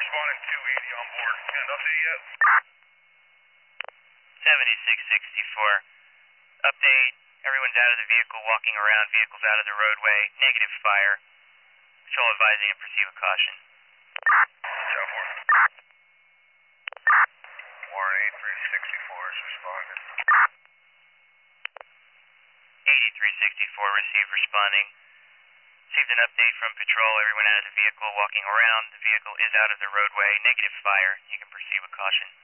responding 280 on board. Got an update yet? 7664. Update. Everyone's out of the vehicle, walking around. Vehicle's out of the roadway. Negative fire. Patrol advising and proceed with caution. Shot 4. Warren 8364 is responding. 8364, receive, responding. Received an update from patrol. Everyone out of the vehicle, walking around. The vehicle is out of the roadway. Negative fire. You can proceed with caution.